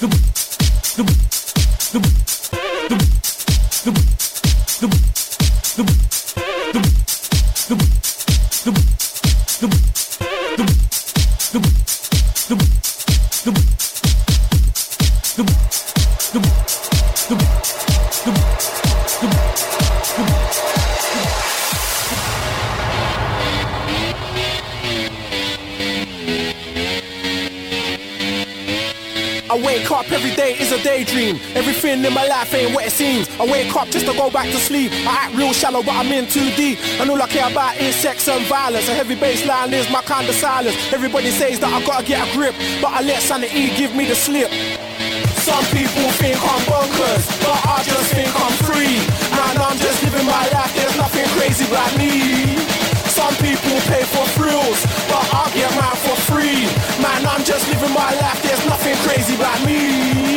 I wake up every day is a daydream. Everything in my life ain't what it seems. I wake up just to go back to sleep. I act real shallow but I'm in too deep. And all I care about is sex and violence. A heavy bass line is my kind of silence. Everybody says that I gotta get a grip, but I let sanity give me the slip. Some people think I'm bonkers, but I just think I'm free. Man, I'm just living my life, there's nothing crazy about me. Some people pay for thrills, but I get mine for free. Man, I'm just living my life, there's nothing crazy about me.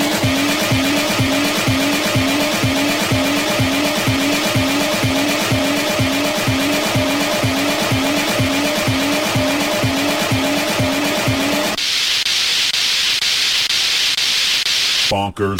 Bonkers.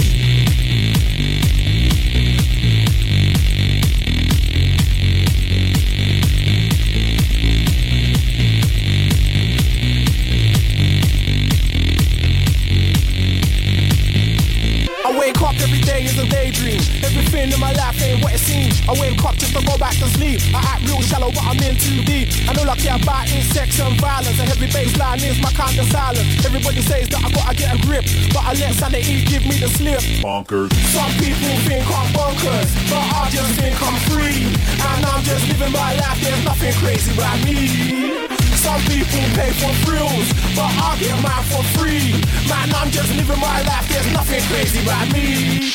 Wake up every day is a daydream. Everything in my life ain't what it seems. I wake up just to go back to sleep. I act real shallow but I'm in too deep. And all I care about is sex and violence. A heavy bass line is my kind of silence. Everybody says that I gotta get a grip, but I let sanity give me the slip. Bonkers. Some people think I'm bonkers, but I just think I'm free. And I'm just living my life, there's nothing crazy about me. Some people pay for thrills, but I get mine for free. Man, I'm just living my life, there's nothing crazy about me.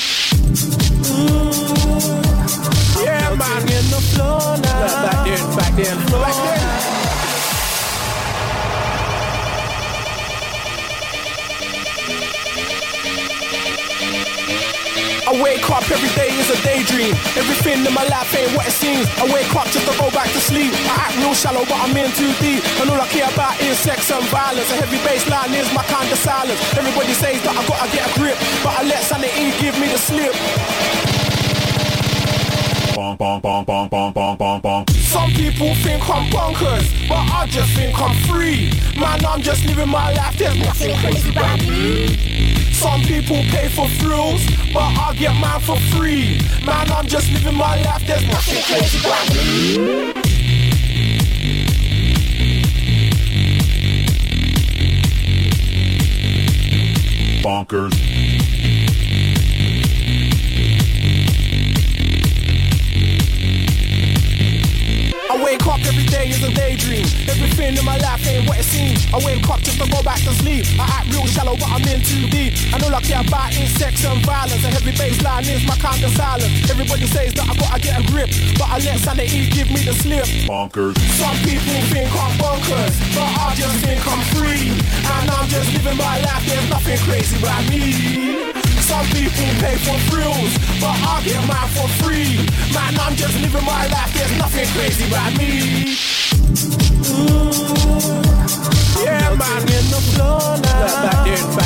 Yeah, man, in the floor now. Back then. I wake up every day is a daydream. Everything in my life ain't what it seems. I wake up just to go back to sleep. I act real shallow but I'm in too deep. And all I care about is sex and violence. A heavy bass line is my kind of silence. Everybody says that I gotta get a grip, but I let sanity give me the slip. Bonk, bonk, bonk, bonk, bonk, bonk, bonk, bonk. Some people think I'm bonkers, but I just think I'm free. Man, I'm just living my life, there's nothing crazy about me. Some people pay for thrills, but I get mine for free. Man, I'm just living my life, there's nothing crazy about me. Bonkers. I wake up every day is a daydream. Everything in my life ain't what it seems. I wake up just to go back to sleep. I act real shallow but I'm in too deep. And all I care about is sex and violence. A heavy bass line is my kind of silence. Everybody says that I gotta get a grip, but I let sanity give me the slip. Bonkers. Some people think I'm bonkers, but I just think I'm free. And I'm just living my life, there's nothing crazy about me. Some people pay for thrills, but I get mine for free. Man, I'm just living my life, there's nothing crazy about me. Yeah, man, in the floor now.